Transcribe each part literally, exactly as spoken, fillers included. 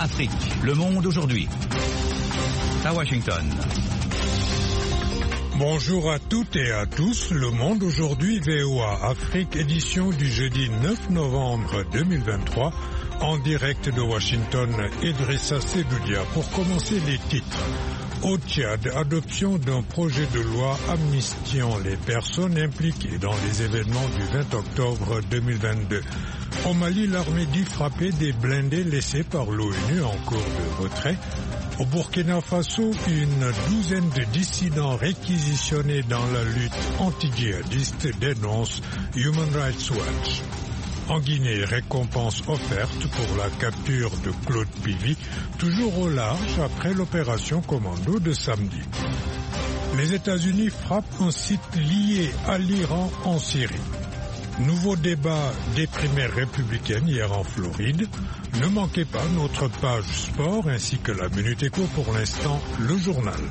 Afrique, le monde aujourd'hui. À Washington. Bonjour à toutes et à tous. Le monde aujourd'hui, V O A Afrique, édition du jeudi neuf novembre deux mille vingt-trois. En direct de Washington, Idrissa Seloudia. Pour commencer, les titres. Au Tchad, adoption d'un projet de loi amnistiant les personnes impliquées dans les événements du vingt octobre deux mille vingt-deux. Au Mali, l'armée dit frapper des blindés laissés par l'ONU en cours de retrait. Au Burkina Faso, une douzaine de dissidents réquisitionnés dans la lutte anti-djihadiste dénoncent Human Rights Watch. En Guinée, récompense offerte pour la capture de Claude Pivy, toujours au large après l'opération Commando de samedi. Les États-Unis frappent un site lié à l'Iran en Syrie. Nouveau débat des primaires républicaines hier en Floride. Ne manquez pas notre page sport ainsi que la Minute Éco, pour l'instant le journal.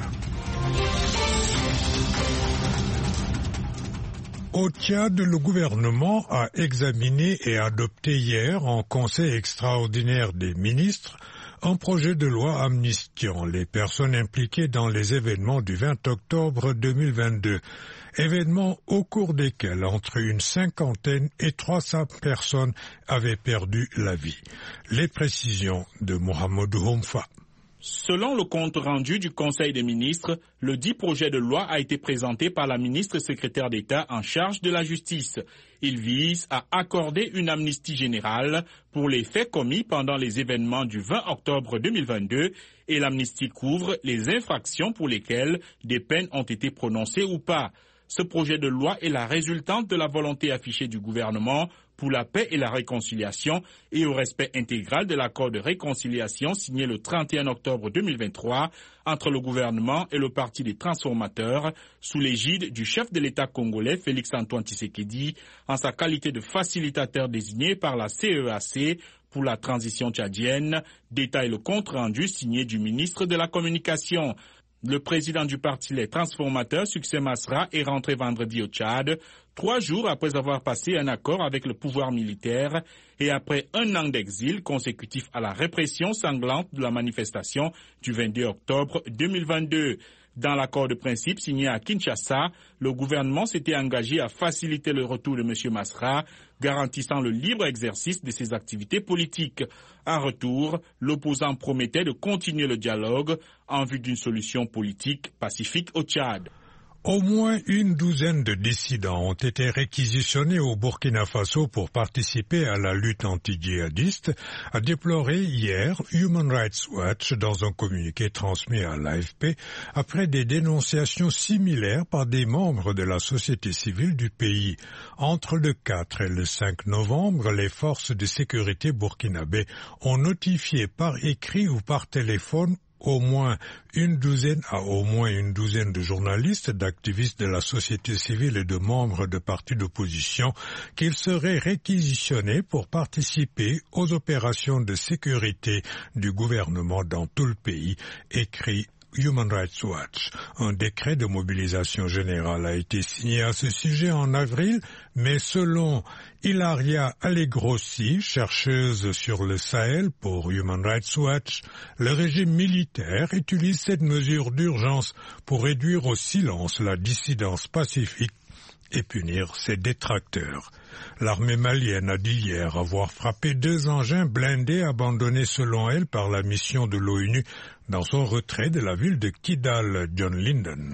Au Tchad, le gouvernement a examiné et adopté hier en Conseil extraordinaire des ministres un projet de loi amnistiant les personnes impliquées dans les événements du vingt octobre deux mille vingt-deux. Événements au cours desquels entre une cinquantaine et trois cents personnes avaient perdu la vie. Les précisions de Mohamed Houmfa. Selon le compte rendu du Conseil des ministres, le dit projet de loi a été présenté par la ministre secrétaire d'État en charge de la justice. Il vise à accorder une amnistie générale pour les faits commis pendant les événements du vingt octobre deux mille vingt-deux et l'amnistie couvre les infractions pour lesquelles des peines ont été prononcées ou pas. Ce projet de loi est la résultante de la volonté affichée du gouvernement pour la paix et la réconciliation et au respect intégral de l'accord de réconciliation signé le trente et un octobre deux mille vingt-trois entre le gouvernement et le Parti des transformateurs sous l'égide du chef de l'État congolais Félix-Antoine Tshisekedi en sa qualité de facilitateur désigné par la C E A C pour la transition tchadienne, détaille le compte rendu signé du ministre de la Communication. Le président du parti Les Transformateurs, Succès Masra, est rentré vendredi au Tchad, trois jours après avoir passé un accord avec le pouvoir militaire et après un an d'exil consécutif à la répression sanglante de la manifestation du vingt-deux octobre deux mille vingt-deux. Dans l'accord de principe signé à Kinshasa, le gouvernement s'était engagé à faciliter le retour de M. Masra, garantissant le libre exercice de ses activités politiques. En retour, l'opposant promettait de continuer le dialogue en vue d'une solution politique pacifique au Tchad. Au moins une douzaine de dissidents ont été réquisitionnés au Burkina Faso pour participer à la lutte anti-djihadiste, a déploré hier Human Rights Watch dans un communiqué transmis à l'A F P après des dénonciations similaires par des membres de la société civile du pays. Entre le quatre et le cinq novembre, les forces de sécurité burkinabées ont notifié par écrit ou par téléphone au moins une douzaine à au moins une douzaine de journalistes, d'activistes de la société civile et de membres de partis d'opposition qu'ils seraient réquisitionnés pour participer aux opérations de sécurité du gouvernement dans tout le pays, écrit Human Rights Watch. Un décret de mobilisation générale a été signé à ce sujet en avril, mais selon Hilaria Allegrossi, chercheuse sur le Sahel pour Human Rights Watch, le régime militaire utilise cette mesure d'urgence pour réduire au silence la dissidence pacifique et punir ses détracteurs. L'armée malienne a dit hier avoir frappé deux engins blindés abandonnés selon elle par la mission de l'ONU dans son retrait de la ville de Kidal, John Linden.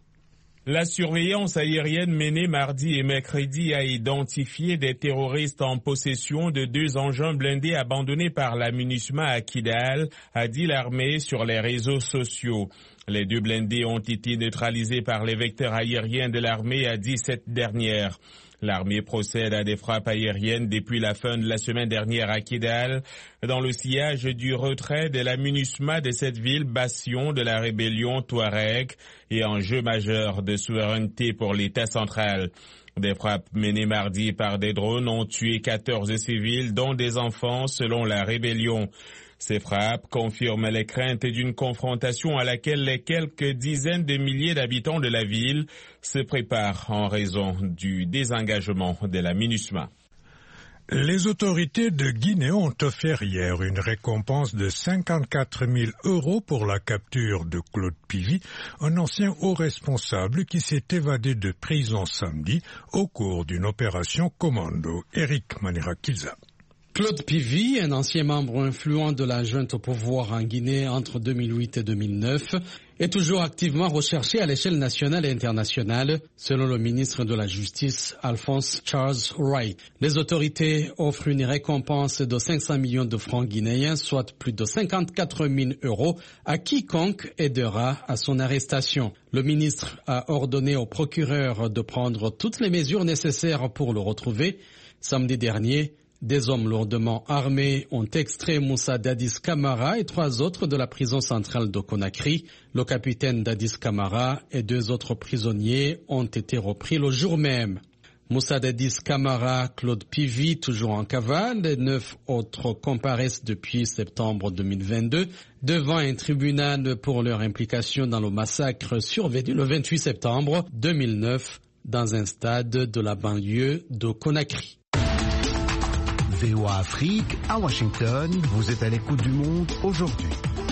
La surveillance aérienne menée mardi et mercredi a identifié des terroristes en possession de deux engins blindés abandonnés par la MINUSMA à Kidal, a dit l'armée sur les réseaux sociaux. Les deux blindés ont été neutralisés par les vecteurs aériens de l'armée, a dit cette dernière. L'armée procède à des frappes aériennes depuis la fin de la semaine dernière à Kidal, dans le sillage du retrait de la MINUSMA de cette ville, bastion de la rébellion Touareg et enjeu majeur de souveraineté pour l'État central. Des frappes menées mardi par des drones ont tué quatorze civils, dont des enfants, selon la rébellion. Ces frappes confirment les craintes d'une confrontation à laquelle les quelques dizaines de milliers d'habitants de la ville se préparent en raison du désengagement de la MINUSMA. Les autorités de Guinée ont offert hier une récompense de cinquante-quatre mille euros pour la capture de Claude Pivy, un ancien haut responsable qui s'est évadé de prison samedi au cours d'une opération commando. Eric Manirakiza. Claude Pivy, un ancien membre influent de la junte au pouvoir en Guinée entre deux mille huit et deux mille neuf, est toujours activement recherché à l'échelle nationale et internationale, selon le ministre de la Justice, Alphonse Charles Wright. Les autorités offrent une récompense de cinq cents millions de francs guinéens, soit plus de cinquante-quatre mille euros, à quiconque aidera à son arrestation. Le ministre a ordonné au procureur de prendre toutes les mesures nécessaires pour le retrouver. Samedi dernier, des hommes lourdement armés ont extrait Moussa Dadis Camara et trois autres de la prison centrale de Conakry. Le capitaine Dadis Camara et deux autres prisonniers ont été repris le jour même. Moussa Dadis Camara, Claude Pivy, toujours en cavale, et neuf autres comparaissent depuis septembre deux mille vingt-deux devant un tribunal pour leur implication dans le massacre survenu le vingt-huit septembre deux mille neuf dans un stade de la banlieue de Conakry. V O A Afrique, à Washington, vous êtes à l'écoute du monde aujourd'hui.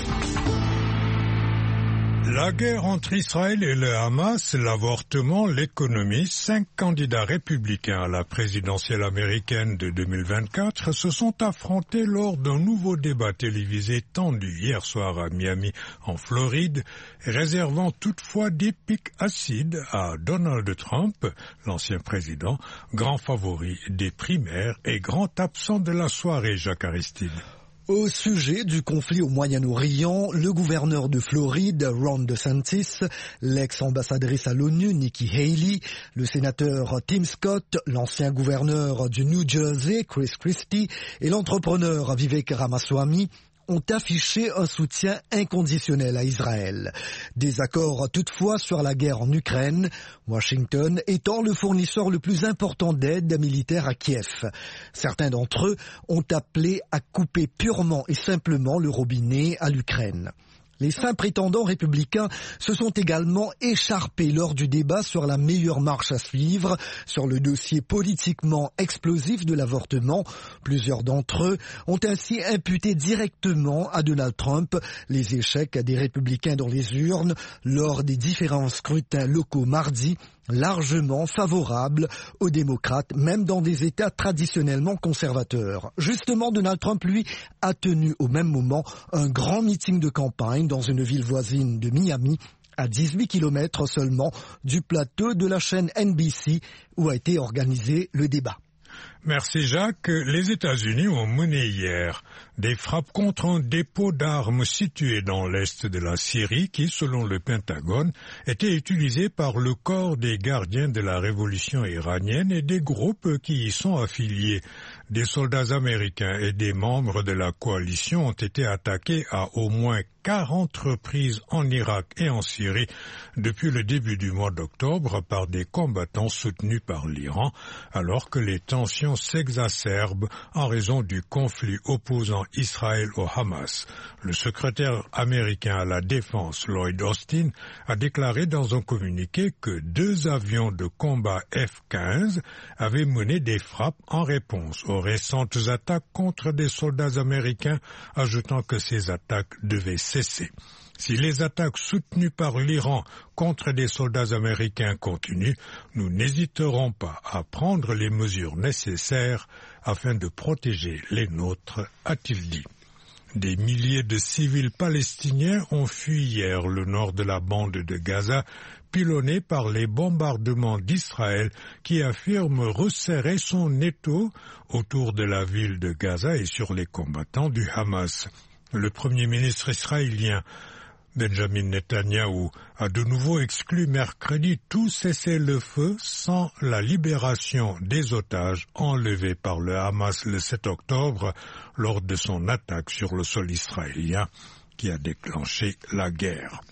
La guerre entre Israël et le Hamas, l'avortement, l'économie, cinq candidats républicains à la présidentielle américaine de deux mille vingt-quatre se sont affrontés lors d'un nouveau débat télévisé tendu hier soir à Miami, en Floride, réservant toutefois des pics acides à Donald Trump, l'ancien président, grand favori des primaires et grand absent de la soirée, Jacques Aristide. Au sujet du conflit au Moyen-Orient, le gouverneur de Floride, Ron DeSantis, l'ex-ambassadrice à l'ONU, Nikki Haley, le sénateur Tim Scott, l'ancien gouverneur du New Jersey, Chris Christie, et l'entrepreneur Vivek Ramaswamy ont affiché un soutien inconditionnel à Israël. Des accords toutefois sur la guerre en Ukraine, Washington étant le fournisseur le plus important d'aide militaire à Kiev. Certains d'entre eux ont appelé à couper purement et simplement le robinet à l'Ukraine. Les cinq prétendants républicains se sont également écharpés lors du débat sur la meilleure marche à suivre, sur le dossier politiquement explosif de l'avortement. Plusieurs d'entre eux ont ainsi imputé directement à Donald Trump les échecs des républicains dans les urnes lors des différents scrutins locaux mardi, largement favorable aux démocrates, même dans des États traditionnellement conservateurs. Justement, Donald Trump, lui, a tenu au même moment un grand meeting de campagne dans une ville voisine de Miami, à dix-huit kilomètres seulement du plateau de la chaîne N B C, où a été organisé le débat. Merci Jacques. Les États-Unis ont mené hier des frappes contre un dépôt d'armes situé dans l'est de la Syrie qui, selon le Pentagone, était utilisé par le corps des gardiens de la révolution iranienne et des groupes qui y sont affiliés. Des soldats américains et des membres de la coalition ont été attaqués à au moins quarante reprises en Irak et en Syrie depuis le début du mois d'octobre par des combattants soutenus par l'Iran, alors que les tensions s'exacerbent en raison du conflit opposant Israël au Hamas. Le secrétaire américain à la Défense, Lloyd Austin, a déclaré dans un communiqué que deux avions de combat F quinze avaient mené des frappes en réponse aux récentes attaques contre des soldats américains, ajoutant que ces attaques devaient cesser. Si les attaques soutenues par l'Iran contre des soldats américains continuent, nous n'hésiterons pas à prendre les mesures nécessaires afin de protéger les nôtres, a-t-il dit. Des milliers de civils palestiniens ont fui hier le nord de la bande de Gaza, pilonnés par les bombardements d'Israël qui affirme resserrer son étau autour de la ville de Gaza et sur les combattants du Hamas. Le premier ministre israélien Benjamin Netanyahou a de nouveau exclu mercredi tout cessez-le-feu sans la libération des otages enlevés par le Hamas le sept octobre lors de son attaque sur le sol israélien qui a déclenché la guerre.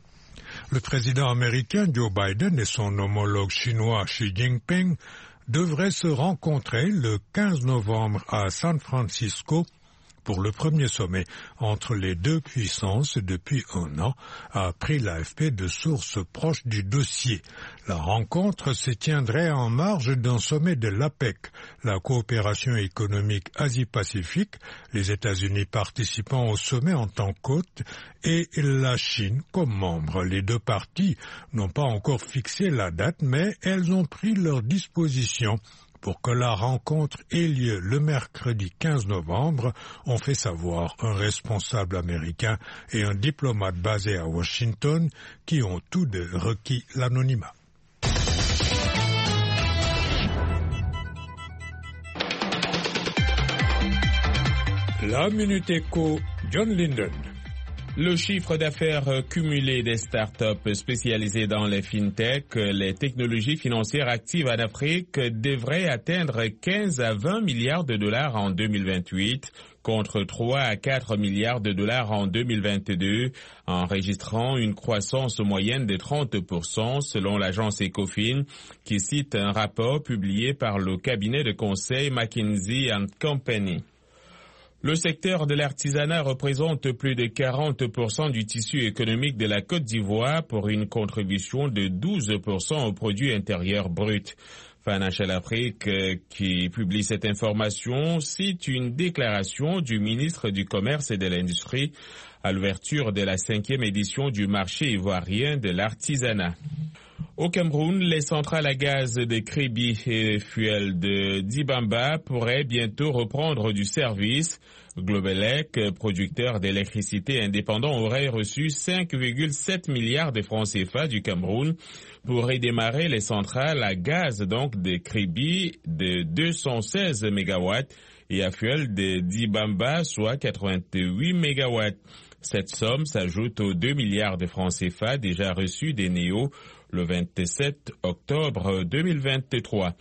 Le président américain Joe Biden et son homologue chinois Xi Jinping devraient se rencontrer le quinze novembre à San Francisco pour le premier sommet entre les deux puissances depuis un an, a appris l'A F P de sources proches du dossier. La rencontre se tiendrait en marge d'un sommet de l'APEC, la coopération économique Asie-Pacifique, les États-Unis participant au sommet en tant qu'hôte et la Chine comme membre. Les deux parties n'ont pas encore fixé la date, mais elles ont pris leurs dispositions pour que la rencontre ait lieu le mercredi quinze novembre, ont fait savoir un responsable américain et un diplomate basé à Washington qui ont tous deux requis l'anonymat. La Minute Éco, John Linden. Le chiffre d'affaires cumulé des startups spécialisées dans les fintech, les technologies financières actives en Afrique, devrait atteindre quinze à vingt milliards de dollars en deux mille vingt-huit, contre trois à quatre milliards de dollars en deux mille vingt-deux, enregistrant une croissance moyenne de trente pour cent selon l'agence Ecofin, qui cite un rapport publié par le cabinet de conseil McKinsey and Company. Le secteur de l'artisanat représente plus de quarante pour cent du tissu économique de la Côte d'Ivoire pour une contribution de douze pour cent au produit intérieur brut. Financial Afrique, qui publie cette information, cite une déclaration du ministre du Commerce et de l'Industrie à l'ouverture de la cinquième édition du marché ivoirien de l'artisanat. Au Cameroun, les centrales à gaz de Kribi et Fuel de Dibamba pourraient bientôt reprendre du service. Globelec, producteur d'électricité indépendant, aurait reçu cinq virgule sept milliards de francs C F A du Cameroun pour redémarrer les centrales à gaz donc de Kribi de deux cent seize mégawatts et à Fuel de Dibamba, soit quatre-vingt-huit mégawatts. Cette somme s'ajoute aux deux milliards de francs C F A déjà reçus des Néo le vingt-sept octobre deux mille vingt-trois.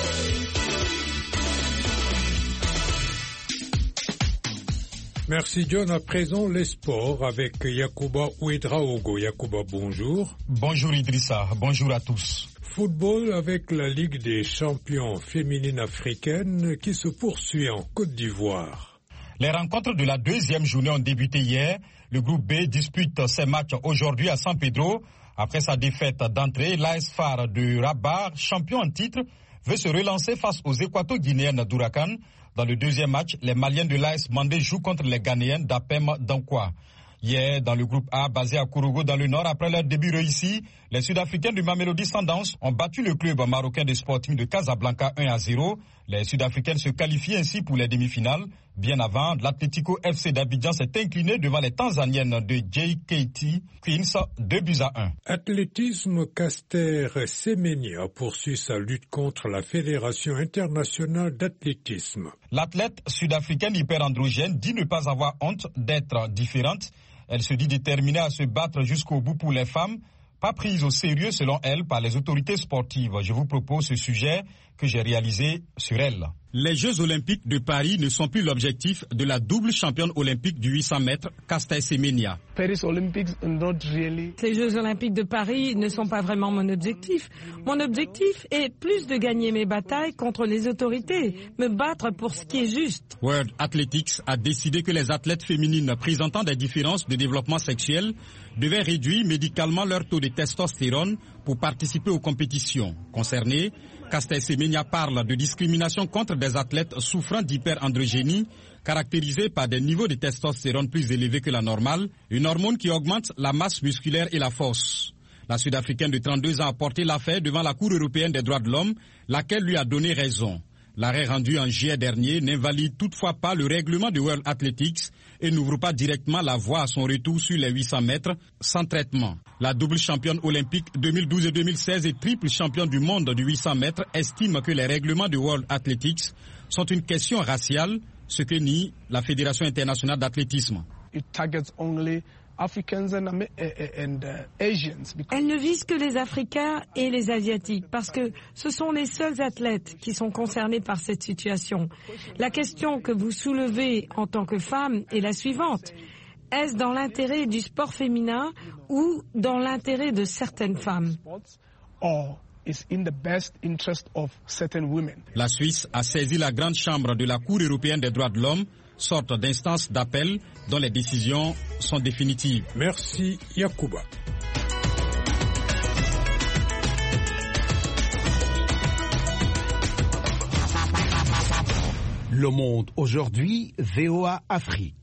Merci John. À présent, les sports avec Yacouba Ouedraogo. Yacouba, bonjour. Bonjour Idrissa, bonjour à tous. Football avec la Ligue des champions féminines africaines qui se poursuit en Côte d'Ivoire. Les rencontres de la deuxième journée ont débuté hier. Le groupe B dispute ses matchs aujourd'hui à San Pedro. Après sa défaite d'entrée, l'A S F A R de Rabat, champion en titre, veut se relancer face aux Équato-Guinéennes d'Huracan. Dans le deuxième match, les Maliens de l'A S Mandé jouent contre les Ghanéennes d'Apem Dankwa. Hier, dans le groupe A, basé à Kourougo dans le Nord, après leur début réussi, les Sud-Africains du Mamelodi Sundowns ont battu le club marocain de Sporting de Casablanca un à zéro. Les Sud-Africains se qualifient ainsi pour les demi-finales. Bien avant, l'Atlético F C d'Abidjan s'est incliné devant les Tanzaniennes de J K T Queens, deux buts à un. Athlétisme, Caster Semenya poursuit sa lutte contre la Fédération internationale d'athlétisme. L'athlète sud-africaine hyperandrogène dit ne pas avoir honte d'être différente. Elle se dit déterminée à se battre jusqu'au bout pour les femmes, pas prise au sérieux selon elle par les autorités sportives. Je vous propose ce sujet que j'ai réalisé sur elle. Les Jeux olympiques de Paris ne sont plus l'objectif de la double championne olympique du huit cents mètres, Caster Semenya. Les Jeux olympiques de Paris ne sont pas vraiment mon objectif. Mon objectif est plus de gagner mes batailles contre les autorités, me battre pour ce qui est juste. World Athletics a décidé que les athlètes féminines présentant des différences de développement sexuel devaient réduire médicalement leur taux de testostérone pour participer aux compétitions. Concernées, Caster Semenya parle de discrimination contre des athlètes souffrant d'hyperandrogénie, caractérisés par des niveaux de testostérone plus élevés que la normale, une hormone qui augmente la masse musculaire et la force. La Sud-Africaine de trente-deux ans a porté l'affaire devant la Cour européenne des droits de l'homme, laquelle lui a donné raison. L'arrêt rendu en juillet dernier n'invalide toutefois pas le règlement de World Athletics et n'ouvre pas directement la voie à son retour sur les huit cents mètres sans traitement. La double championne olympique deux mille douze et deux mille seize et triple championne du monde du huit cents mètres estime que les règlements de World Athletics sont une question raciale, ce que nie la Fédération internationale d'athlétisme. Elle ne vise que les Africains et les Asiatiques parce que ce sont les seuls athlètes qui sont concernés par cette situation. La question que vous soulevez en tant que femme est la suivante. Est-ce dans l'intérêt du sport féminin ou dans l'intérêt de certaines femmes ? La Suisse a saisi la grande chambre de la Cour européenne des droits de l'homme sorte d'instance d'appel dont les décisions sont définitives. Merci Yacouba. Le Monde aujourd'hui, V O A Afrique.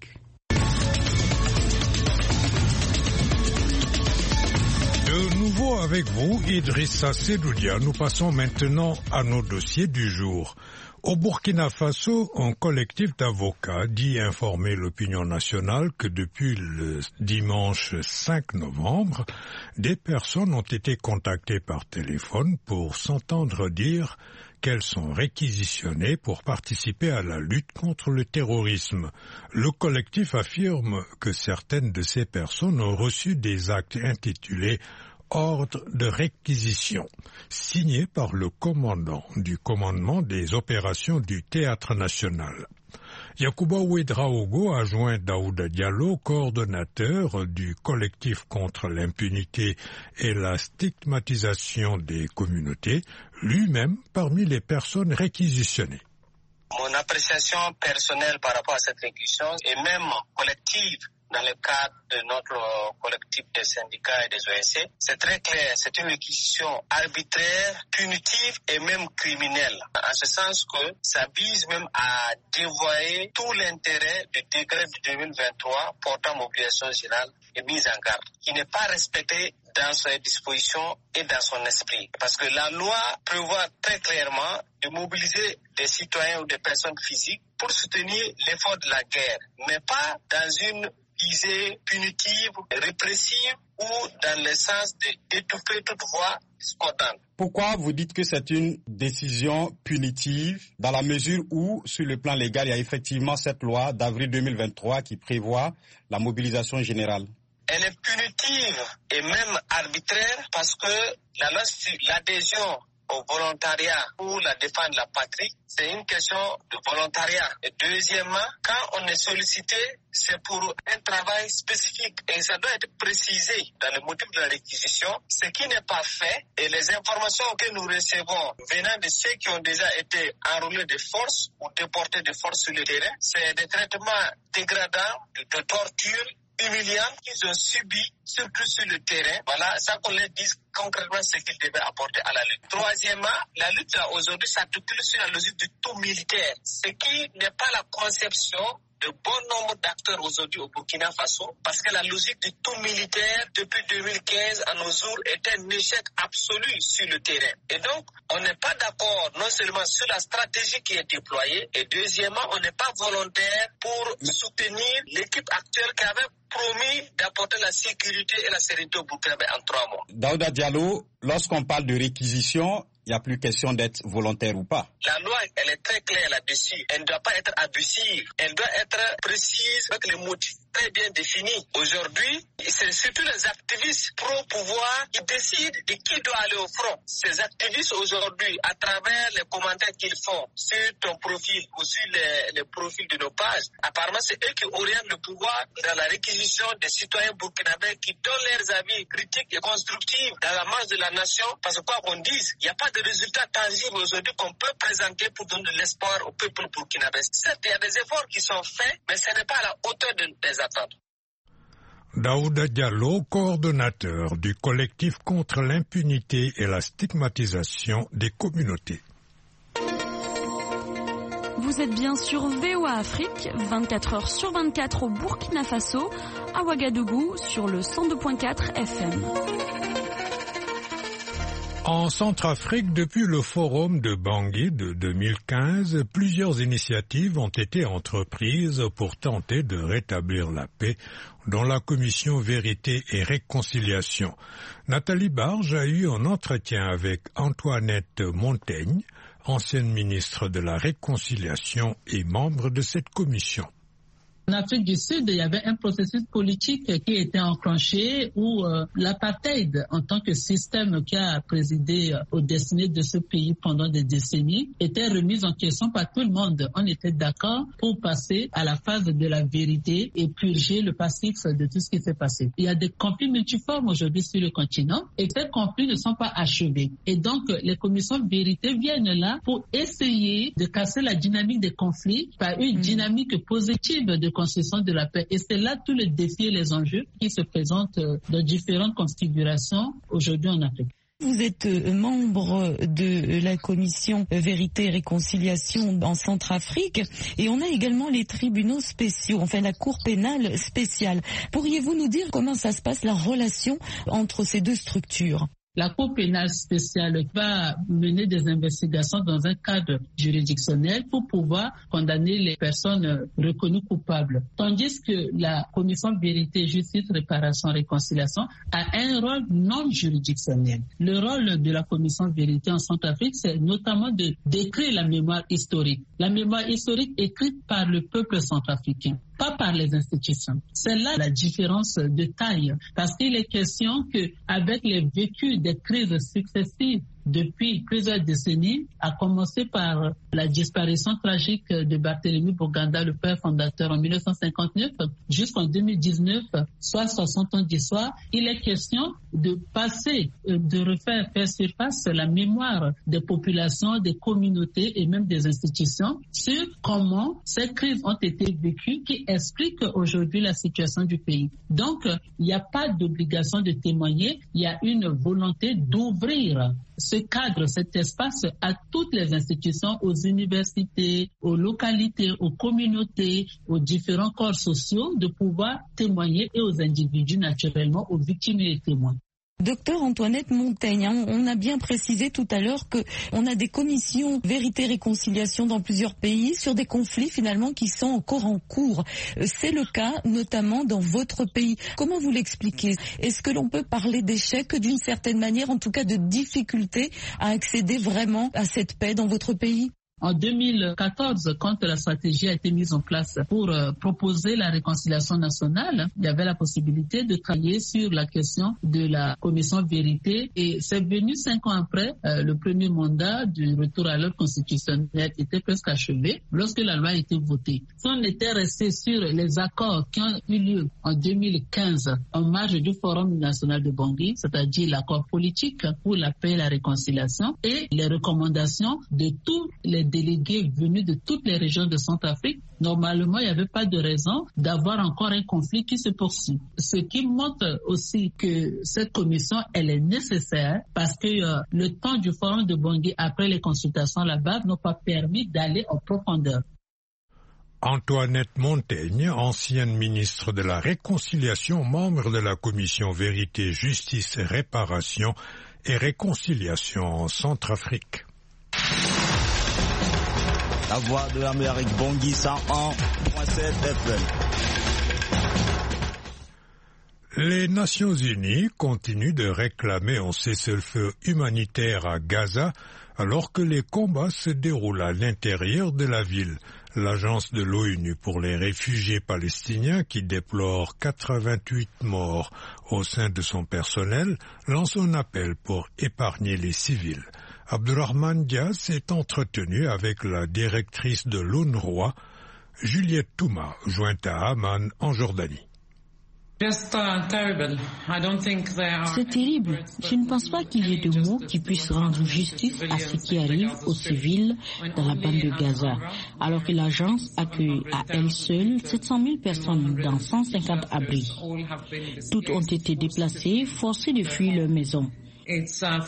De nouveau avec vous, Idrissa Sedoudia. Nous passons maintenant à nos dossiers du jour. Au Burkina Faso, un collectif d'avocats dit informer l'opinion nationale que depuis le dimanche cinq novembre, des personnes ont été contactées par téléphone pour s'entendre dire qu'elles sont réquisitionnées pour participer à la lutte contre le terrorisme. Le collectif affirme que certaines de ces personnes ont reçu des actes intitulés ordre de réquisition, signé par le commandant du commandement des opérations du Théâtre national. Yacouba Ouedraogo a joint Daouda Diallo, coordonnateur du collectif contre l'impunité et la stigmatisation des communautés, lui-même parmi les personnes réquisitionnées. Mon appréciation personnelle par rapport à cette réquisition et même collective dans le cadre de notre collectif des syndicats et des O S C, c'est très clair, c'est une réquisition arbitraire, punitive et même criminelle. En ce sens que ça vise même à dévoyer tout l'intérêt du décret de deux mille vingt-trois portant mobilisation générale et mise en garde, qui n'est pas respecté dans ses dispositions et dans son esprit. Parce que la loi prévoit très clairement de mobiliser des citoyens ou des personnes physiques pour soutenir l'effort de la guerre, mais pas dans une visée punitive, répressive ou dans le sens d'étouffer toute voix discordante. Pourquoi vous dites que c'est une décision punitive dans la mesure où, sur le plan légal, il y a effectivement cette loi d'avril deux mille vingt-trois qui prévoit la mobilisation générale? Elle est punitive et même arbitraire parce que la loi sur l'adhésion au volontariat pour la défense de la patrie, c'est une question de volontariat. Et deuxièmement, quand on est sollicité, c'est pour un travail spécifique et ça doit être précisé dans le motif de la réquisition, ce qui n'est pas fait. Et les informations que nous recevons venant de ceux qui ont déjà été enrôlés de force ou déportés de force sur le terrain, c'est des traitements dégradants, de, de torture, humiliants qu'ils ont subi, surtout sur le terrain. Voilà, ça qu'on leur dise concrètement ce qu'ils devaient apporter à la lutte. Troisièmement, la lutte là, aujourd'hui s'articule sur la logique du tout militaire, ce qui n'est pas la conception de bon nombre d'acteurs aujourd'hui au Burkina Faso, parce que la logique du tout militaire depuis deux mille quinze à nos jours est un échec absolu sur le terrain. Et donc, on n'est pas d'accord non seulement sur la stratégie qui est déployée, et deuxièmement, on n'est pas volontaire pour soutenir l'équipe actuelle qui avait promis d'apporter la sécurité et la sérénité au Burkina en trois mois. Daouda Diallo, lorsqu'on parle de réquisition, il n'y a plus question d'être volontaire ou pas. La loi, elle est très claire là-dessus. Elle ne doit pas être abusive. Elle doit être précise avec les motifs très bien définis. Aujourd'hui, c'est surtout les activistes pro-pouvoir qui décident de qui doit aller au front. Ces activistes aujourd'hui, à travers les commentaires qu'ils font sur ton profil ou sur les, les profils de nos pages, apparemment c'est eux qui orientent le pouvoir dans la réquisition des citoyens burkinabés qui donnent leurs avis critiques et constructifs dans la marche de la nation. Parce que quoi qu'on dise, il n'y a pas de résultats tangibles aujourd'hui qu'on peut présenter pour donner de l'espoir au peuple burkinabé. Certes, il y a des efforts qui sont faits, mais ce n'est pas à la hauteur de, des attentes. Daouda Diallo, coordonnateur du collectif contre l'impunité et la stigmatisation des communautés. Vous êtes bien sur V O A Afrique, vingt-quatre heures sur vingt-quatre au Burkina Faso, à Ouagadougou sur le cent deux point quatre F M. En Centrafrique, depuis le forum de Bangui de deux mille quinze, plusieurs initiatives ont été entreprises pour tenter de rétablir la paix dans la commission Vérité et Réconciliation. Nathalie Barge a eu un entretien avec Antoinette Montaigne, ancienne ministre de la Réconciliation et membre de cette commission. En Afrique du Sud, il y avait un processus politique qui était enclenché où euh, l'apartheid, en tant que système qui a présidé euh, aux destinées de ce pays pendant des décennies, était remis en question par tout le monde. On était d'accord pour passer à la phase de la vérité et purger le passif de tout ce qui s'est passé. Il y a des conflits multiformes aujourd'hui sur le continent et ces conflits ne sont pas achevés. Et donc, les commissions de vérité viennent là pour essayer de casser la dynamique des conflits par une mmh. dynamique positive de construction de la paix. Et c'est là tout le défi et les enjeux qui se présentent dans différentes configurations aujourd'hui en Afrique. Vous êtes membre de la commission Vérité et Réconciliation en Centrafrique et on a également les tribunaux spéciaux, enfin la cour pénale spéciale. Pourriez-vous nous dire comment ça se passe, la relation entre ces deux structures ? La Cour pénale spéciale va mener des investigations dans un cadre juridictionnel pour pouvoir condamner les personnes reconnues coupables. Tandis que la Commission Vérité, Justice, Réparation, Réconciliation a un rôle non juridictionnel. Le rôle de la Commission Vérité en Centrafrique, c'est notamment de décrire la mémoire historique. La mémoire historique écrite par le peuple centrafricain, pas par les institutions. C'est là la différence de taille, parce qu'il est question qu'avec les vécus des crises successives depuis plusieurs décennies, à commencer par la disparition tragique de Barthélemy Boganda, le père fondateur en mille neuf cent cinquante-neuf, jusqu'en deux mille dix-neuf, soit soixante ans d'histoire, il est question de passer, de refaire faire surface la mémoire des populations, des communautés et même des institutions sur comment ces crises ont été vécues qui expliquent aujourd'hui la situation du pays. Donc, il n'y a pas d'obligation de témoigner, il y a une volonté d'ouvrir ce cadre, cet espace à toutes les institutions, aux universités, aux localités, aux communautés, aux différents corps sociaux de pouvoir témoigner et aux individus naturellement, aux victimes et aux témoins. Docteur Antoinette Montaigne, on a bien précisé tout à l'heure qu'on a des commissions vérité-réconciliation dans plusieurs pays sur des conflits finalement qui sont encore en cours. C'est le cas notamment dans votre pays. Comment vous l'expliquez? Est-ce que l'on peut parler d'échec d'une certaine manière, en tout cas de difficulté à accéder vraiment à cette paix dans votre pays? En deux mille quatorze, quand la stratégie a été mise en place pour euh, proposer la réconciliation nationale, il y avait la possibilité de travailler sur la question de la commission vérité et c'est venu cinq ans après, euh, le premier mandat du retour à l'ordre constitutionnel était presque achevé lorsque la loi a été votée. Si on était resté sur les accords qui ont eu lieu en deux mille quinze en marge du Forum national de Bangui, c'est-à-dire l'accord politique pour la paix et la réconciliation et les recommandations de tous les délégués venus de toutes les régions de Centrafrique, normalement, il n'y avait pas de raison d'avoir encore un conflit qui se poursuit. Ce qui montre aussi que cette commission, elle est nécessaire parce que euh, le temps du forum de Bangui après les consultations là-bas n'a pas permis d'aller en profondeur. Antoinette Montaigne, ancienne ministre de la Réconciliation, membre de la commission Vérité, Justice, Réparation et Réconciliation en Centrafrique. La voix de l'Amérique, Bangui cent un virgule sept F M. Les Nations Unies continuent de réclamer un cessez-le-feu humanitaire à Gaza alors que les combats se déroulent à l'intérieur de la ville. L'agence de l'ONU pour les réfugiés palestiniens, qui déplore quatre-vingt-huit morts au sein de son personnel, lance un appel pour épargner les civils. Abdurrahman Diaz s'est entretenu avec la directrice de l'UNRWA, Juliette Touma, jointe à Amman en Jordanie. C'est terrible. Je ne pense pas qu'il y ait de mots qui puissent rendre justice à ce qui arrive aux civils dans la bande de Gaza, alors que l'agence accueille à elle seule sept cent mille personnes dans cent cinquante abris. Toutes ont été déplacées, forcées de fuir leur maison. Il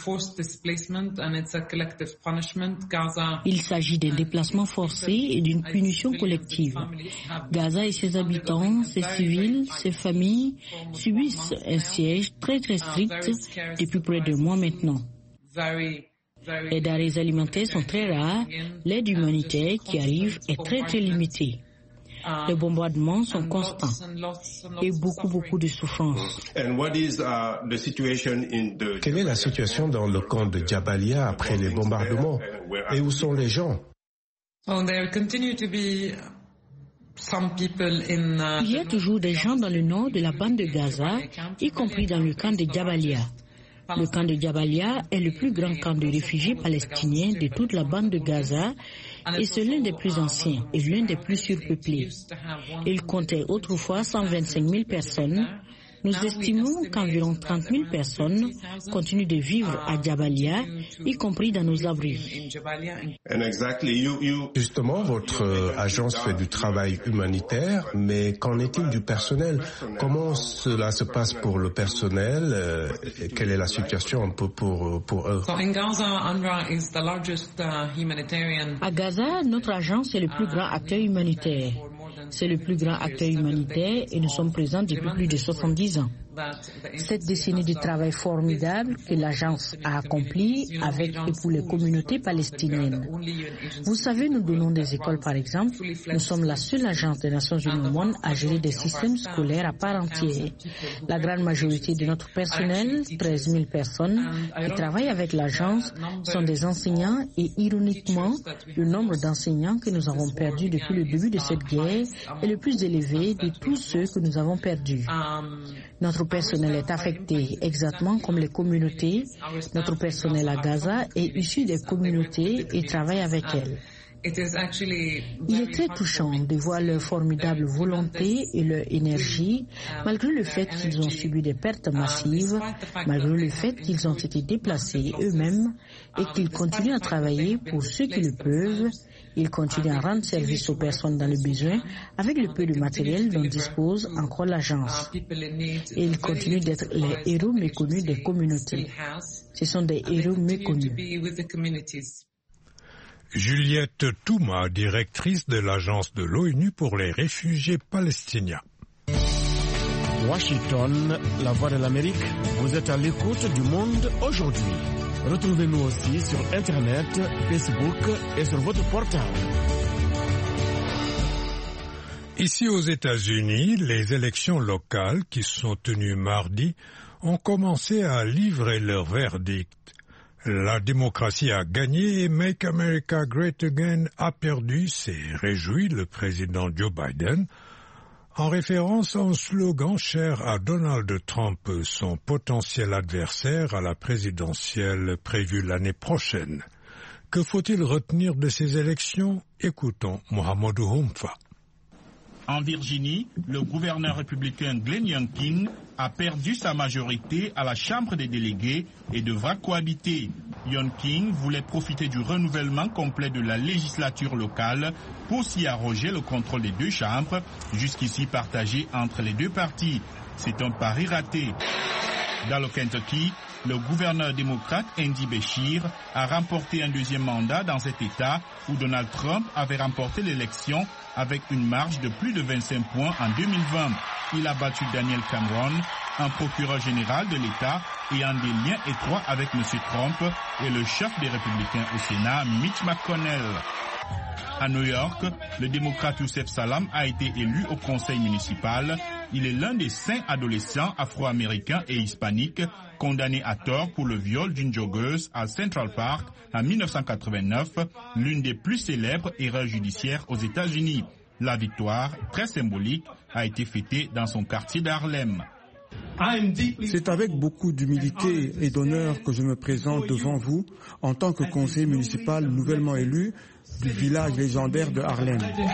s'agit d'un déplacement forcé et d'une punition collective. Gaza et ses habitants, ses civils, ses familles subissent un siège très très strict depuis près de mois maintenant. Les denrées alimentaires sont très rares, l'aide humanitaire qui arrive est très très limitée. Les bombardements sont constants et beaucoup, beaucoup de souffrance. Quelle est la situation dans le camp de Jabalia après les bombardements? Et où sont les gens? Il y a toujours des gens dans le nord de la bande de Gaza, y compris dans le camp de Jabalia. Le camp de Jabalia est le plus grand camp de réfugiés palestiniens de toute la bande de Gaza et c'est l'un des plus anciens et l'un des plus surpeuplés. Il comptait autrefois cent vingt-cinq mille personnes. Nous estimons qu'environ trente mille personnes continuent de vivre à Jabalia, y compris dans nos abris. Justement, votre agence fait du travail humanitaire, mais qu'en est-il du personnel? Comment cela se passe pour le personnel? Quelle est la situation un peu pour, pour eux? À Gaza, notre agence est le plus grand acteur humanitaire. C'est le plus grand acteur humanitaire et nous sommes présents depuis plus de soixante-dix ans. Cette décennie de travail formidable que l'agence a accompli avec et pour les communautés palestiniennes. Vous savez, nous donnons des écoles par exemple. Nous sommes la seule agence des Nations Unies au monde à gérer des systèmes scolaires à part entière. La grande majorité de notre personnel, treize mille personnes, qui travaillent avec l'agence, sont des enseignants et ironiquement, le nombre d'enseignants que nous avons perdus depuis le début de cette guerre est le plus élevé de tous ceux que nous avons perdus. Notre personnel est affecté exactement comme les communautés. Notre personnel à Gaza est issu des communautés et travaille avec elles. Il est très touchant de voir leur formidable volonté et leur énergie, malgré le fait qu'ils ont subi des pertes massives, malgré le fait qu'ils ont été déplacés eux-mêmes et qu'ils continuent à travailler pour ceux qui le peuvent. Ils continuent à rendre service aux personnes dans le besoin avec le peu de matériel dont dispose encore l'agence. Et ils continuent d'être les héros méconnus des communautés. Ce sont des héros méconnus. Juliette Touma, directrice de l'agence de l'ONU pour les réfugiés palestiniens. Washington, la voix de l'Amérique, vous êtes à l'écoute du monde aujourd'hui. Retrouvez-nous aussi sur Internet, Facebook et sur votre portable. Ici aux États-Unis, les élections locales qui sont tenues mardi ont commencé à livrer leur verdict. La démocratie a gagné et Make America Great Again a perdu, s'est réjoui le président Joe Biden, en référence à un slogan cher à Donald Trump, son potentiel adversaire à la présidentielle prévue l'année prochaine. Que faut-il retenir de ces élections? Écoutons Mohamedou Humfa. En Virginie, le gouverneur républicain Glenn Youngkin a perdu sa majorité à la Chambre des délégués et devra cohabiter. Youngkin voulait profiter du renouvellement complet de la législature locale pour s'y arroger le contrôle des deux chambres, jusqu'ici partagées entre les deux partis. C'est un pari raté. Dans le Kentucky, le gouverneur démocrate Andy Beshear a remporté un deuxième mandat dans cet État où Donald Trump avait remporté l'élection avec une marge de plus de vingt-cinq points en deux mille vingt. Il a battu Daniel Cameron, un procureur général de l'État ayant des liens étroits avec M. Trump et le chef des Républicains au Sénat, Mitch McConnell. À New York, le démocrate Youssef Salam a été élu au conseil municipal. Il est l'un des cinq adolescents afro-américains et hispaniques condamnés à tort pour le viol d'une joggeuse à Central Park en mille neuf cent quatre-vingt-neuf, l'une des plus célèbres erreurs judiciaires aux États-Unis. La victoire, très symbolique, a été fêtée dans son quartier d'Harlem. C'est avec beaucoup d'humilité et d'honneur que je me présente devant vous en tant que conseiller municipal nouvellement élu du village légendaire de Harlem.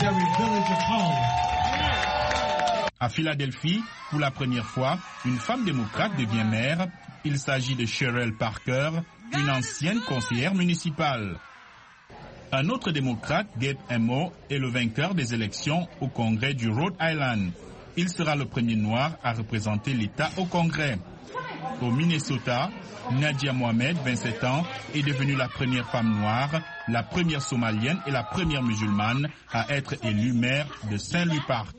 À Philadelphie, pour la première fois, une femme démocrate devient maire. Il s'agit de Cheryl Parker, une ancienne conseillère municipale. Un autre démocrate, Gabe Emo, est le vainqueur des élections au Congrès du Rhode Island. Il sera le premier noir à représenter l'État au Congrès. Au Minnesota, Nadia Mohamed, vingt-sept ans, est devenue la première femme noire, la première somalienne et la première musulmane à être élue maire de Saint-Louis Park.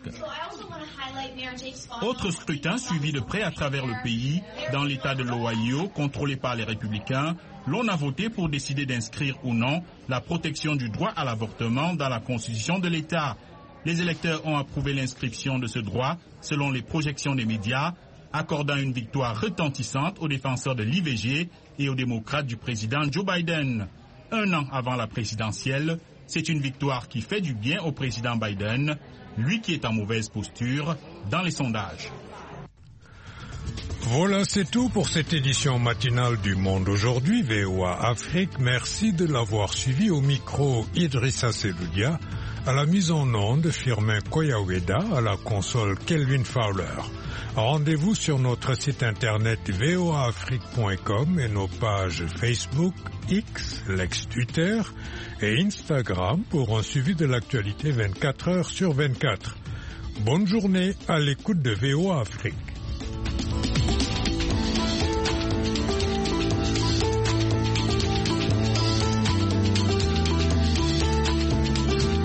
Autre scrutin suivi de près à travers le pays, dans l'État de l'Ohio, contrôlé par les républicains, l'on a voté pour décider d'inscrire ou non la protection du droit à l'avortement dans la constitution de l'État. Les électeurs ont approuvé l'inscription de ce droit, selon les projections des médias, accordant une victoire retentissante aux défenseurs de l'I V G et aux démocrates du président Joe Biden. Un an avant la présidentielle, C'est une victoire qui fait du bien au président Biden, lui qui est en mauvaise posture dans les sondages. Voilà, c'est tout pour cette édition matinale du Monde aujourd'hui, V O A Afrique. Merci de l'avoir suivi. Au micro, Idrissa Seloudia, à la mise en onde, Firmin Koyaweda, à la console, Kelvin Fowler. Rendez-vous sur notre site internet v o a afrique point com et nos pages Facebook, X, l'ex-Twitter et Instagram pour un suivi de l'actualité vingt-quatre heures sur vingt-quatre. Bonne journée à l'écoute de V O A Afrique.